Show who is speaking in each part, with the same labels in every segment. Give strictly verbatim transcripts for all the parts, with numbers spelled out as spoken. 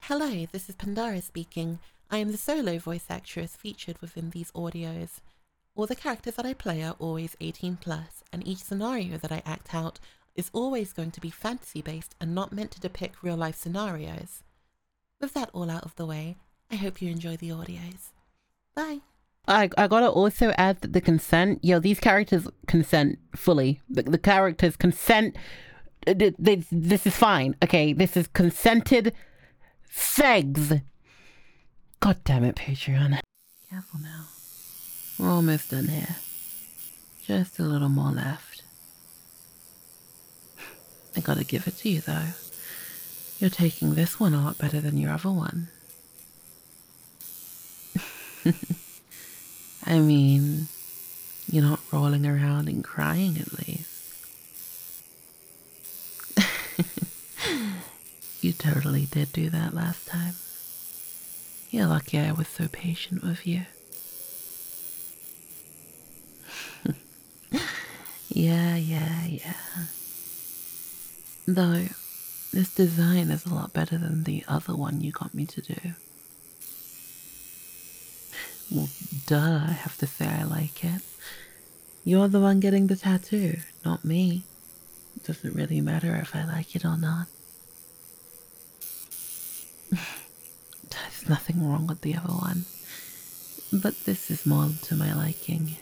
Speaker 1: Hello, this is Pandara speaking. I am the solo voice actress featured within these audios. All the characters that I play are always eighteen plus, and each scenario that I act out is always going to be fantasy based and not meant to depict real life scenarios. With that all out of the way, I hope you enjoy the audios. Bye.
Speaker 2: I, I gotta also add that the consent, yo, these characters consent fully. The, the characters consent. They, they, this is fine, okay? This is consented sex. God damn it, Patreon. Careful now. We're almost done here. Just a little more left. I gotta give it to you, though. You're taking this one a lot better than your other one. I mean, you're not rolling around and crying at least. You totally did do that last time. You're lucky I was so patient with you. Yeah, yeah, yeah. Though, this design is a lot better than the other one you got me to do. Well, duh, I have to say I like it. You're the one getting the tattoo, not me. It doesn't really matter if I like it or not. There's nothing wrong with the other one, but this is more to my liking.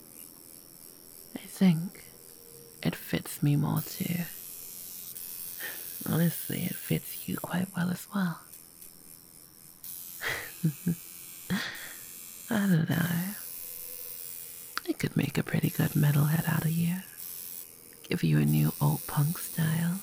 Speaker 2: I think it fits me more too. Honestly, it fits you quite well as well. I don't know. I could make a pretty good metalhead out of you. Give you a new old punk style.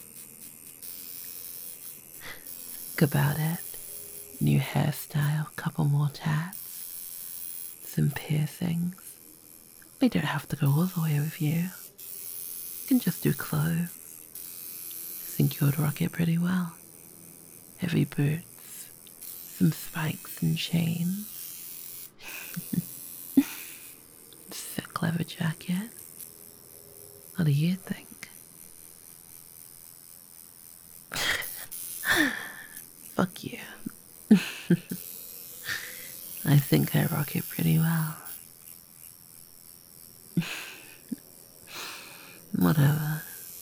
Speaker 2: Think about it. New hairstyle, couple more tats, some piercings. We don't have to go all the way with you. You can just do clothes. I think you would rock it pretty well. Heavy boots, some spikes and chains. Sick leather jacket. What do you think? Fuck you. I think I rock it pretty well. Whatever.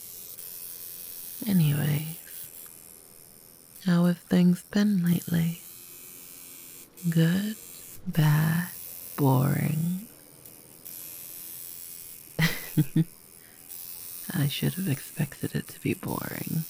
Speaker 2: Anyways, how have things been lately? Good, bad, boring? I should have expected it to be boring.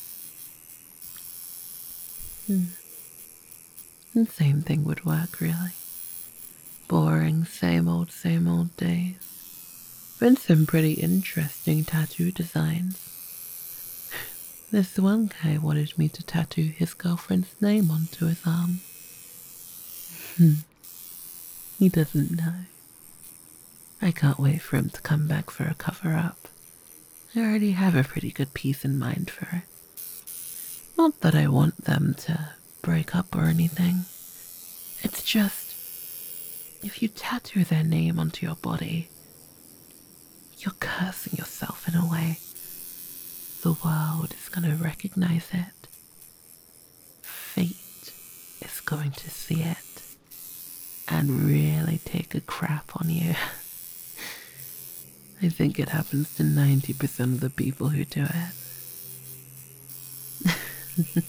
Speaker 2: Hmm. The same thing would work, really. Boring, same old, same old days. Been some pretty interesting tattoo designs. This one guy wanted me to tattoo his girlfriend's name onto his arm. Hmm. He doesn't know. I can't wait for him to come back for a cover-up. I already have a pretty good piece in mind for it. Not that I want them to break up or anything. It's just, if you tattoo their name onto your body, you're cursing yourself in a way. The world is going to recognize it. Fate is going to see it and really take a crap on you. I think it happens to ninety percent of the people who do it.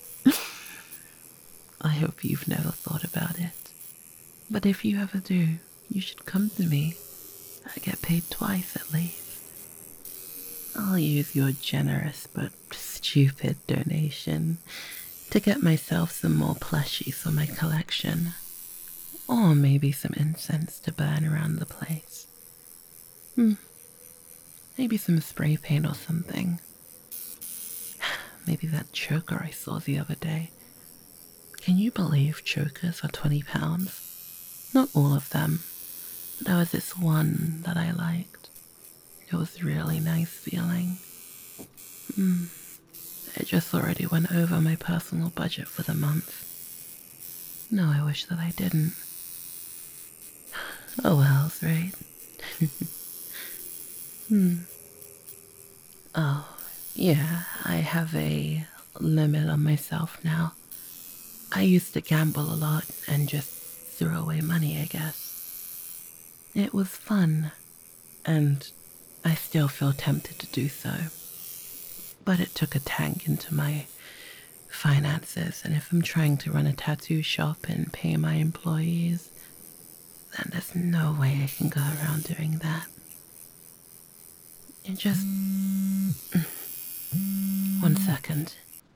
Speaker 2: I hope you've never thought about it. But if you ever do, you should come to me. I get paid twice at least. I'll use your generous but stupid donation to get myself some more plushies for my collection. Or maybe some incense to burn around the place. Hmm. Maybe some spray paint or something. Maybe that choker I saw the other day. Can you believe chokers are twenty pounds? Not all of them. But there was this one that I liked. It was really nice feeling. Hmm. It just already went over my personal budget for the month. No, I wish that I didn't. Oh well's right. Hmm. Oh, yeah, I have a limit on myself now. I used to gamble a lot and just threw away money, I guess. It was fun, and I still feel tempted to do so. But it took a tank into my finances, and if I'm trying to run a tattoo shop and pay my employees, then there's no way I can go around doing that. It just... One second.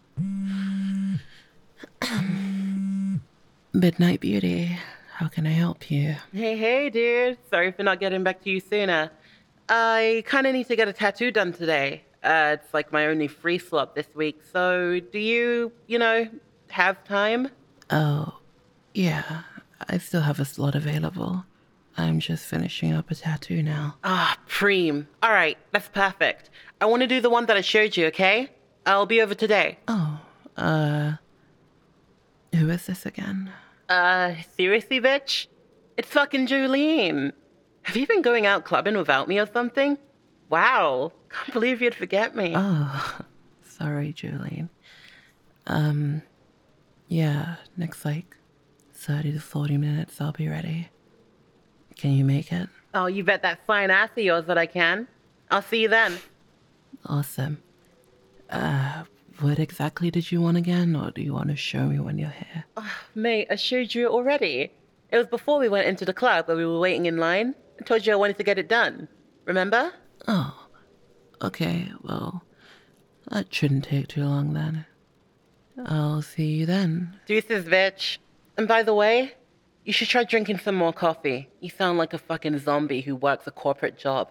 Speaker 2: Midnight Beauty, how can I help you?
Speaker 1: Hey, hey, dude. Sorry for not getting back to you sooner. I kind of need to get a tattoo done today. Uh, it's like my only free slot this week, so do you, you know, have time?
Speaker 2: Oh, yeah, I still have a slot available. I'm just finishing up a tattoo now.
Speaker 1: Ah, preem. All right, that's perfect. I want to do the one that I showed you, okay? I'll be over today.
Speaker 2: Oh, uh, who is this again?
Speaker 1: Uh, seriously, bitch? It's fucking Jolene. Have you been going out clubbing without me or something? Wow, can't believe you'd forget me.
Speaker 2: Oh, sorry, Jolene. Um, yeah, next like thirty to forty minutes I'll be ready. Can you make it?
Speaker 1: Oh, you bet that fine ass of yours that I can. I'll see you then.
Speaker 2: Awesome. Uh, what exactly did you want again, or do you want to show me when you're here?
Speaker 1: Oh, mate, I showed you it already. It was before we went into the club where we were waiting in line. I told you I wanted to get it done. Remember?
Speaker 2: Oh, okay, well, that shouldn't take too long then. I'll see you then.
Speaker 1: Deuces, bitch. And by the way, you should try drinking some more coffee. You sound like a fucking zombie who works a corporate job.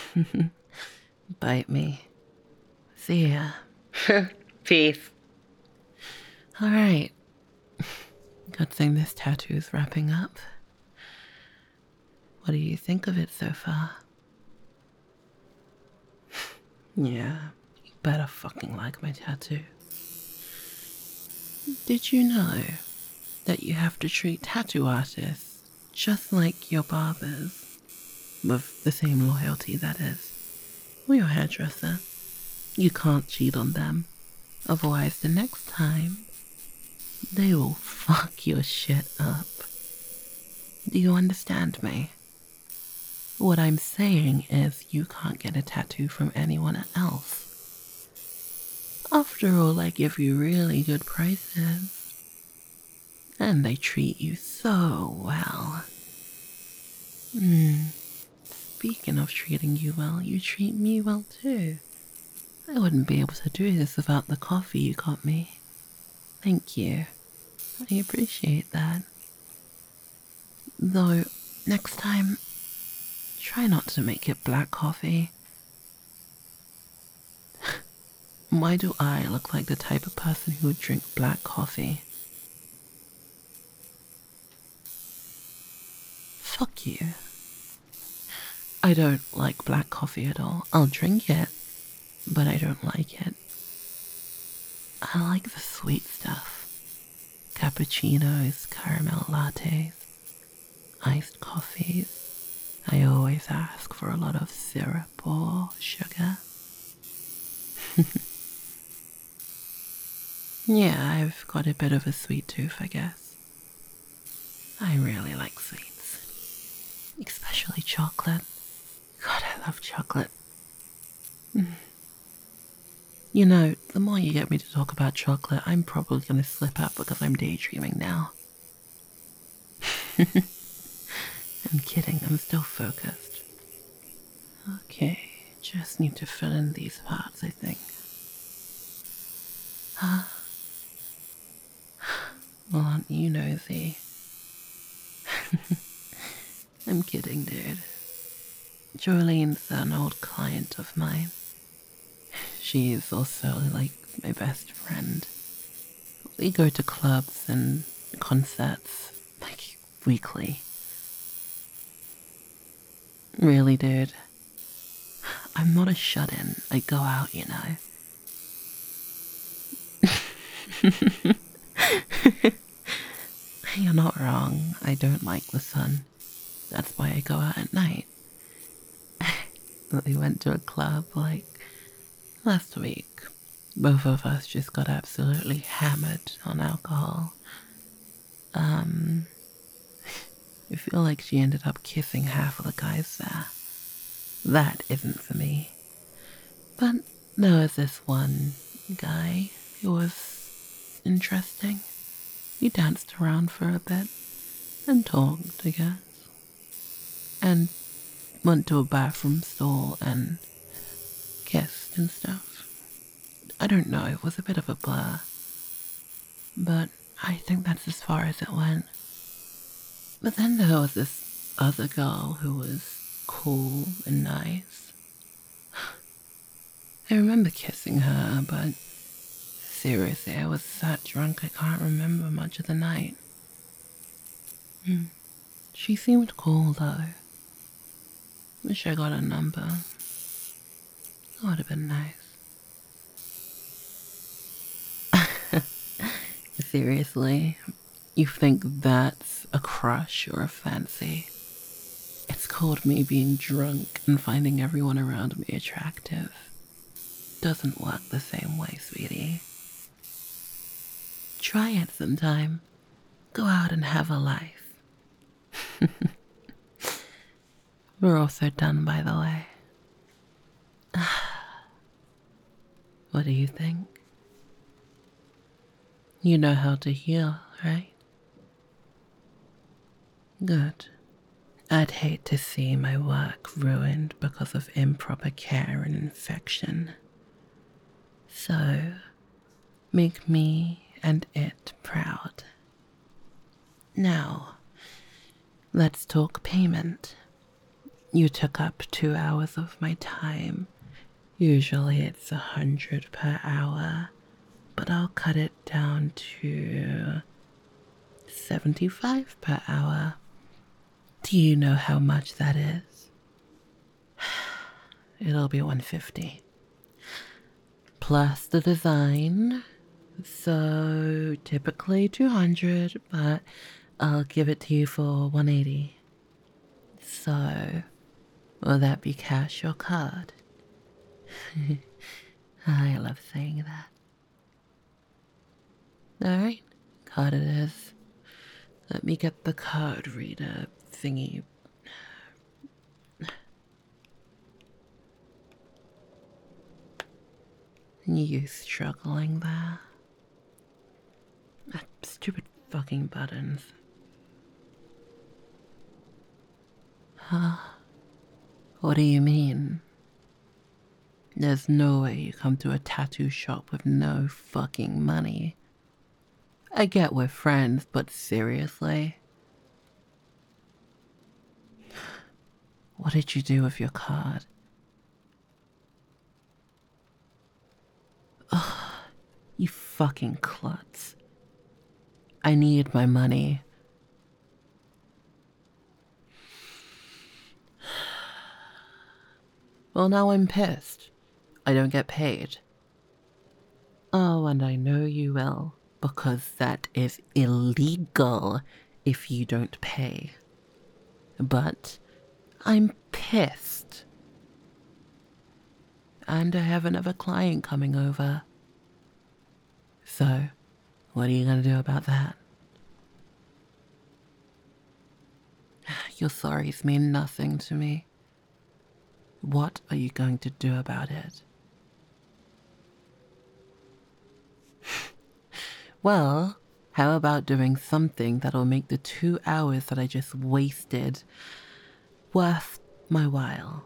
Speaker 2: Bite me. See ya.
Speaker 1: Peace.
Speaker 2: All right. Good thing this tattoo's wrapping up. What do you think of it so far? Yeah, you better fucking like my tattoo. Did you know that you have to treat tattoo artists just like your barbers? With the same loyalty, that is. Or your hairdresser. You can't cheat on them. Otherwise, the next time, they will fuck your shit up. Do you understand me? What I'm saying is you can't get a tattoo from anyone else. After all, I give you really good prices. And they treat you so well. Hmm. Speaking of treating you well, you treat me well too. I wouldn't be able to do this without the coffee you got me. Thank you. I appreciate that. Though, next time, try not to make it black coffee. Why do I look like the type of person who would drink black coffee? Fuck you. I don't like black coffee at all. I'll drink it, but I don't like it. I like the sweet stuff. Cappuccinos, caramel lattes, iced coffees. I always ask for a lot of syrup or sugar. Yeah, I've got a bit of a sweet tooth, I guess. I really like sweets. Especially chocolate. God, I love chocolate. You know, the more you get me to talk about chocolate, I'm probably going to slip up because I'm daydreaming now. I'm kidding, I'm still focused. Okay, just need to fill in these parts, I think. Huh? Well, aren't you nosy? I'm kidding, dude. Jolene's an old client of mine. She is also like my best friend. We go to clubs and concerts like weekly. Really, dude. I'm not a shut-in. I go out, you know. You're not wrong. I don't like the sun. That's why I go out at night. We went to a club like last week. Both of us just got absolutely hammered on alcohol. Um, I feel like she ended up kissing half of the guys there. That isn't for me. But there was this one guy who was interesting. We danced around for a bit and talked, I guess. And went to a bathroom stall and kissed and stuff. I don't know, it was a bit of a blur. But I think that's as far as it went. But then there was this other girl who was cool and nice. I remember kissing her, but seriously, I was that drunk I can't remember much of the night. Hmm. She seemed cool though. Wish I got a number. That would have been nice. Seriously, you think that's a crush or a fancy? It's called me being drunk and finding everyone around me attractive. Doesn't work the same way, sweetie. Try it sometime. Go out and have a life. We're also done, by the way. What do you think? You know how to heal, right? Good. I'd hate to see my work ruined because of improper care and infection. So, make me and it proud. Now, let's talk payment. You took up two hours of my time. Usually it's a hundred per hour, but I'll cut it down to seventy-five per hour. Do you know how much that is? It'll be one fifty. Plus the design. So typically two hundred, but I'll give it to you for one eighty. So, will that be cash or card? I love saying that. Alright, card it is. Let me get the card reader thingy. You struggling there? That stupid fucking buttons. Huh? What do you mean? There's no way you come to a tattoo shop with no fucking money. I get we're friends, but seriously? What did you do with your card? Ugh, you fucking klutz. I need my money. Well, now I'm pissed. I don't get paid. Oh, and I know you will, because that is illegal if you don't pay. But I'm pissed. And I have another client coming over. So, what are you going to do about that? Your sorries mean nothing to me. What are you going to do about it? Well, how about doing something that'll make the two hours that I just wasted worth my while?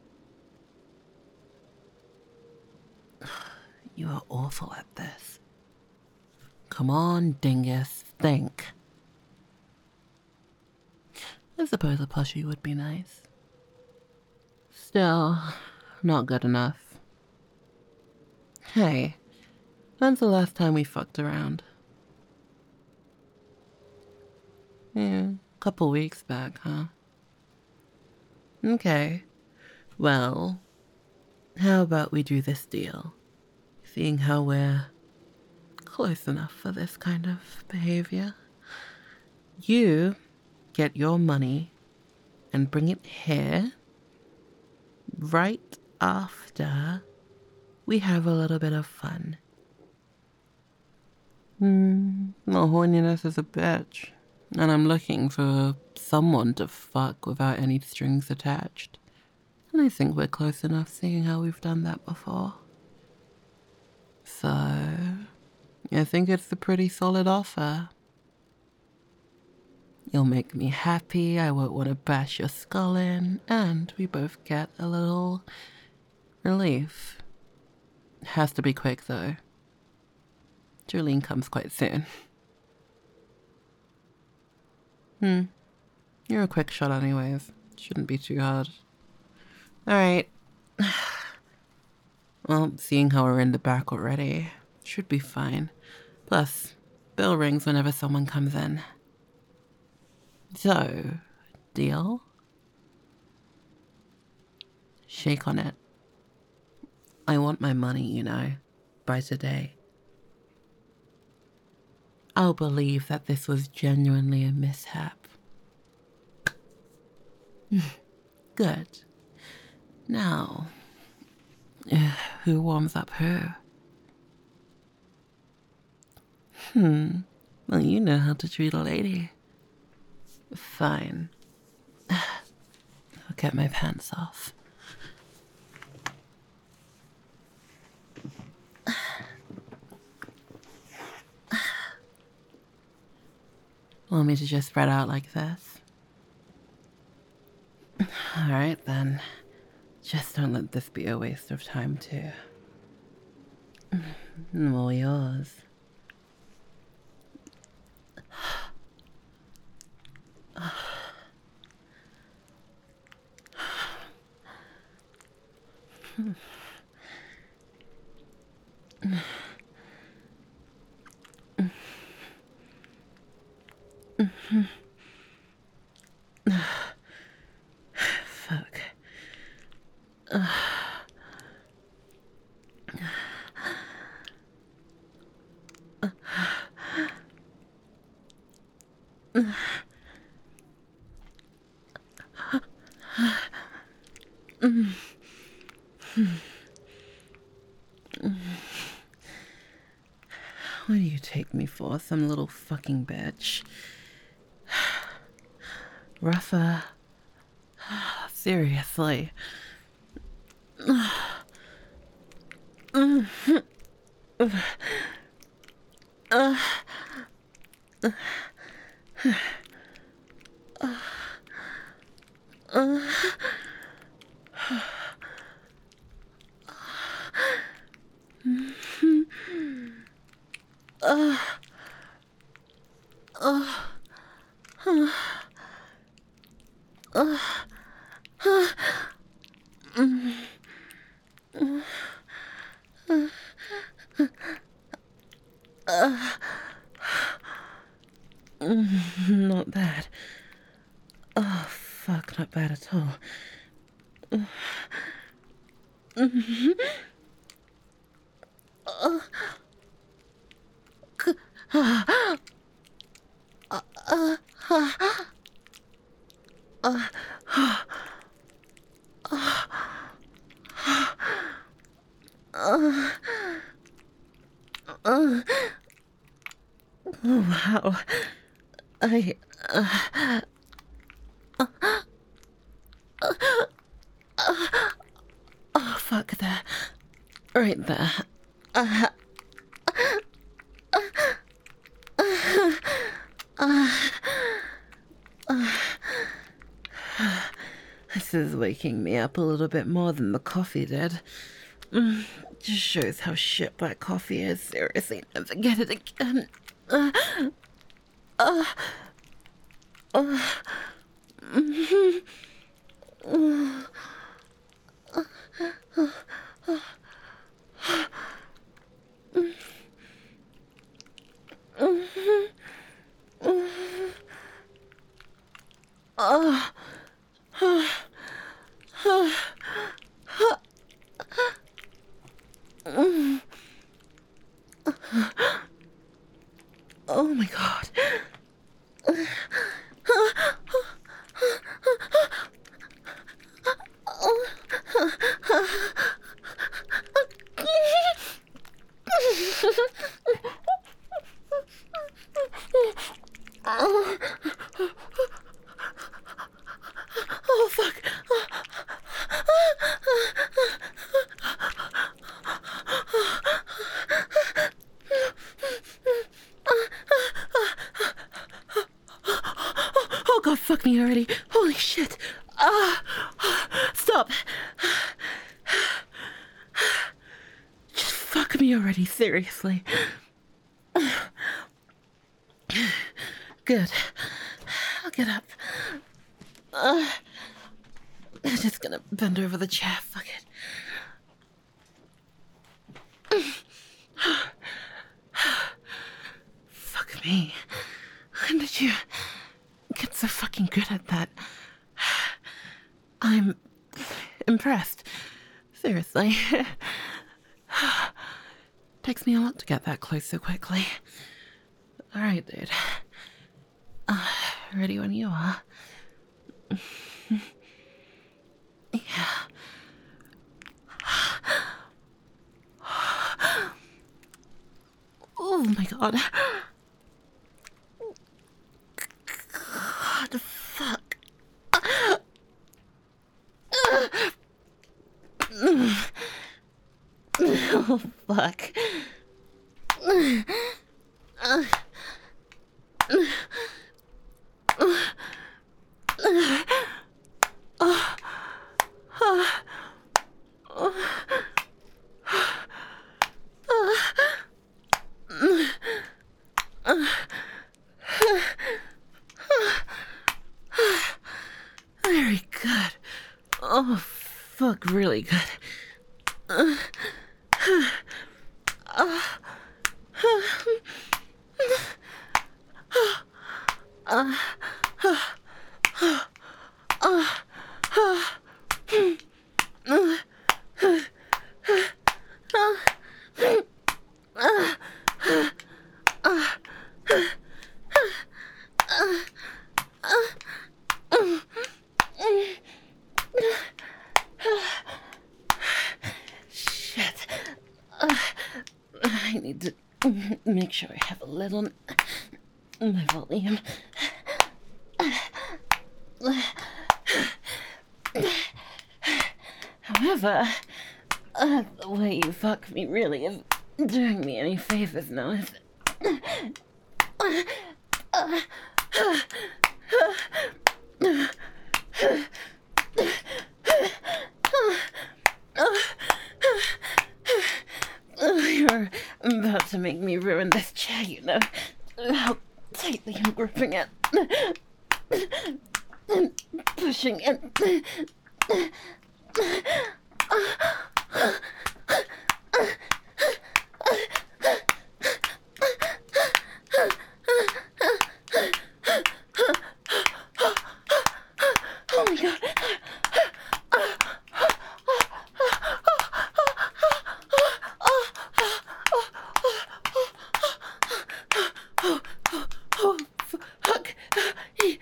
Speaker 2: You are awful at this. Come on, dingus, think. I suppose a plushie would be nice. Still, not good enough. Hey, when's the last time we fucked around? Yeah, a couple weeks back, huh? Okay, well, how about we do this deal? Seeing how we're close enough for this kind of behavior. You get your money and bring it here right after we have a little bit of fun. Hmm, the horniness is a bitch, and I'm looking for someone to fuck without any strings attached. And I think we're close enough seeing how we've done that before. So, I think it's a pretty solid offer. You'll make me happy, I won't want to bash your skull in, and we both get a little relief. Has to be quick though. Julene comes quite soon. Hmm. You're a quick shot anyways. Shouldn't be too hard. Alright. Well, seeing how we're in the back already, should be fine. Plus, bell rings whenever someone comes in. So, deal? Shake on it. I want my money, you know, by today. I'll believe that this was genuinely a mishap. Good. Now, who warms up who? Hmm, well, you know how to treat a lady. Fine. I'll get my pants off. Want me to just spread out like this? Alright then. Just don't let this be a waste of time too. All yours. Fuck. Uh. What do you take me for, some little fucking bitch? Rafa. Seriously. Not bad. Oh, fuck, not bad at all. Oh, wow. I, uh, oh, fuck there. Right there. Uh, uh, uh, uh, this is waking me up a little bit more than the coffee did. Mm, just shows how shit black coffee is. Seriously, never get it again. Uh, uh, uh, mm-hmm. uh, uh, uh, uh, oh my god.
Speaker 1: Oh, oh fuck. Oh god, fuck me already. Holy shit. Ah, stop. Just fuck me already, seriously. Good. I'll get up. Uh, I'm just gonna bend over the chair. Fuck it. Fuck me. When did you get so fucking good at that? I'm impressed. Seriously. Takes me a lot to get that close so quickly. Alright, dude. Uh, ready when you are. Yeah. Oh my god. God, fuck. Oh, fuck. Very good. Oh, fuck, really good. Uh, uh, uh, shit. Uh, I need to make sure I have a little my volume. However, uh, the way you fuck me really isn't doing me any favors now, is it? You're about to make me ruin this chair, you know. How tightly I'm gripping it. And pushing it. Oh my god. Oh, fuck. Yes.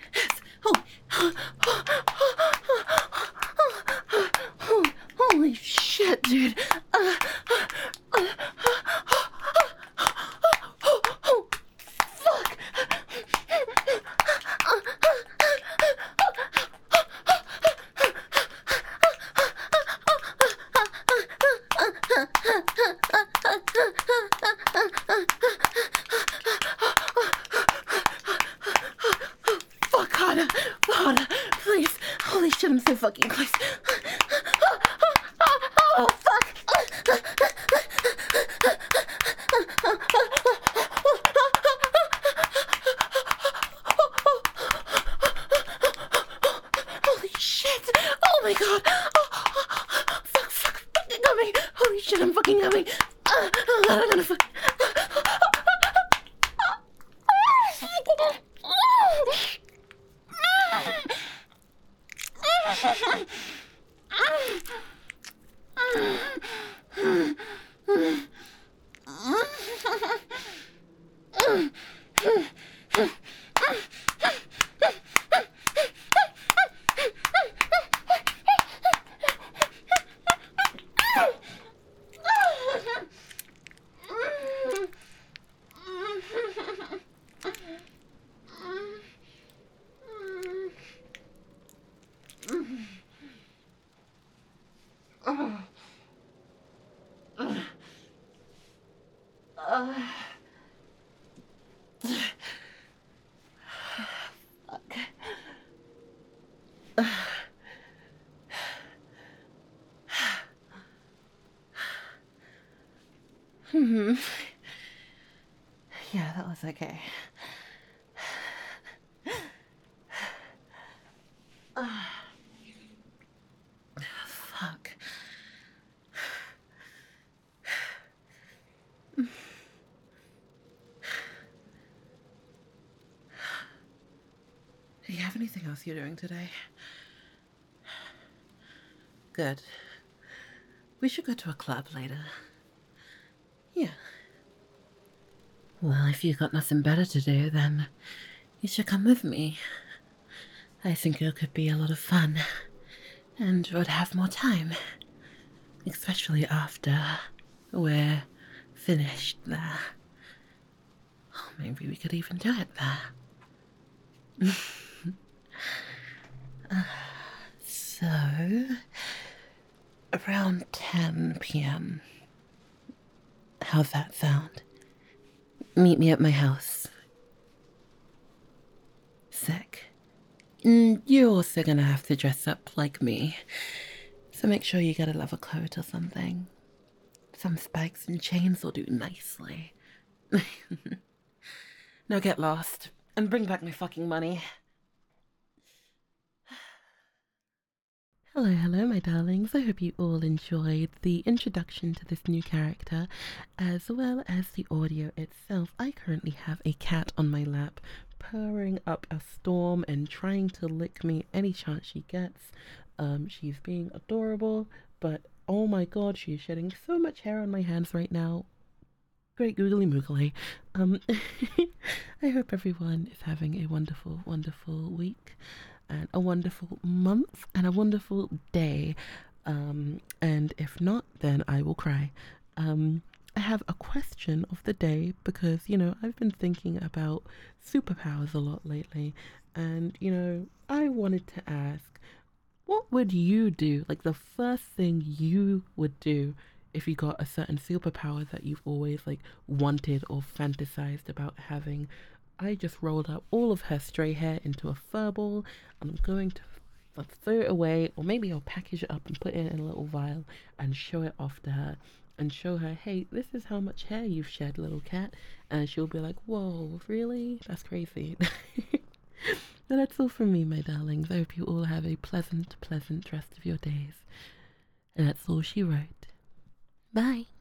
Speaker 1: Oh, holy shit, dude. Uh, uh, oh, fuck. Fuck, harder, harder, please. Holy shit, I'm so fucking close. Oh, fuck. Holy shit. Oh my god. Fuck, fuck, fucking coming. Holy shit, I'm fucking coming. Oh god, I'm gonna fuck. Hmm. Yeah, that was okay. Fuck. Do you have anything else you're doing today? Good. We should go to a club later. Yeah. Well, if you've got nothing better to do, then you should come with me. I think it could be a lot of fun, and would have more time. Especially after we're finished there. Oh, maybe we could even do it there. uh, so, around ten p m. How's that sound? Meet me at my house. Sick. Mm, you're also gonna have to dress up like me. So make sure you get a leather coat or something. Some spikes and chains will do nicely. Now get lost and bring back my fucking money. Hello, hello, my darlings. I hope you all enjoyed the introduction to this new character, as well as the audio itself. I currently have a cat on my lap, purring up a storm and trying to lick me any chance she gets. Um, she's being adorable, but oh my god, she's shedding so much hair on my hands right now. Great googly moogly. Um, I hope everyone is having a wonderful, wonderful week, and a wonderful month, and a wonderful day. Um, and if not, then I will cry. Um, I have a question of the day because, you know, I've been thinking about superpowers a lot lately. And, you know, I wanted to ask, what would you do? Like, the first thing you would do if you got a certain superpower that you've always, like, wanted or fantasized about having. I just rolled up all of her stray hair into a fur ball, and I'm going to f- throw it away, or maybe I'll package it up and put it in a little vial and show it off to her and show her, hey, this is how much hair you've shed, little cat. And she'll be like, whoa, really? That's crazy. But that's all from me, my darlings. I hope you all have a pleasant, pleasant rest of your days. And that's all she wrote. Bye.